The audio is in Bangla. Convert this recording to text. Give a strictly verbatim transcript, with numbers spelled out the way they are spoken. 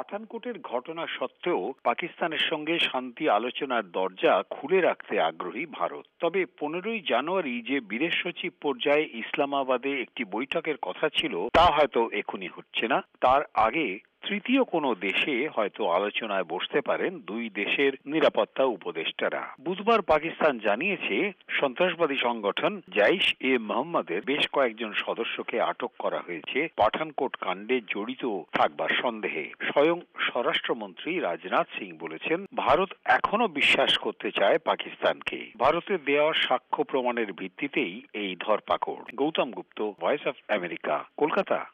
পাঠানকোটের ঘটনা সত্ত্বেও পাকিস্তানের সঙ্গে শান্তি আলোচনার দরজা খুলে রাখতে আগ্রহী ভারত। তবে পনেরোই জানুয়ারি যে বিদেশ সচিব পর্যায়ে ইসলামাবাদে একটি বৈঠকের কথা ছিল তা হয়তো এখনই হচ্ছে না। তার আগে তৃতীয় কোনো দেশে হয়তো আলোচনায় বসতে পারেন দুই দেশের নিরাপত্তা উপদেষ্টারা। বুধবার পাকিস্তান জানিয়েছে সন্ত্রাসবাদী সংগঠন জাইশ এ মোহাম্মদের বেশ কয়েকজন সদস্যকে আটক করা হয়েছে পাঠানকোট কাণ্ডে জড়িত থাকবার সন্দেহে। স্বয়ং স্বরাষ্ট্রমন্ত্রী রাজনাথ সিং বলেছেন, ভারত এখনো বিশ্বাস করতে চায় পাকিস্তানকে। ভারতের দেওয়া সাক্ষ্য প্রমাণের ভিত্তিতেই এই ধরপাকড়। Gautam Gupta, voice of America, Kolkata.